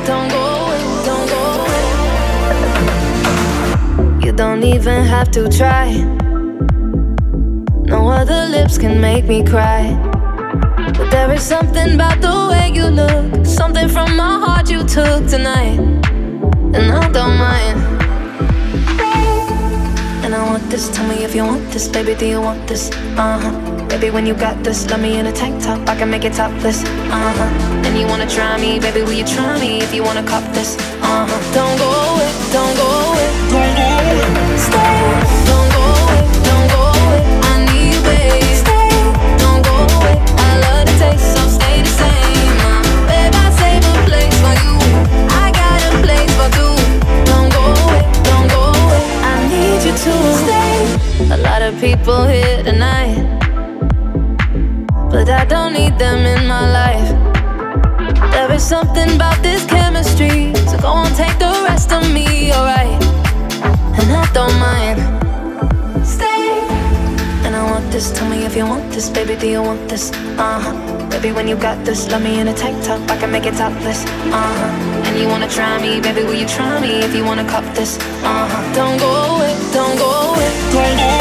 don't go away, don't go away. You don't even have to try. No other lips can make me cry. But there is something about the way you look, something from my heart you took tonight, and I don't mind. And I want this, tell me if you want this, baby, do you want this? Baby, when you got this, love me in a tank top, I can make it topless. And you wanna try me, baby, will you try me if you wanna cop this? Don't go away, don't go away, don't go away. Stay, don't go away, don't go away. I need you, babe. Stay, don't go away. I love the taste, so stay the same. Babe, I save a place for you. I got a place for two. Don't go away, don't go away. I need you to stay. A lot of people here tonight, but I don't need them in my life. There is something about this chemistry, so go on, take the rest of me, alright? And I don't mind. Stay. And I want this, tell me if you want this, baby, do you want this? Baby, when you got this, love me in a tank top, I can make it topless. And you wanna try me, baby, will you try me if you wanna cop this? Don't go away, don't go away, don't go away.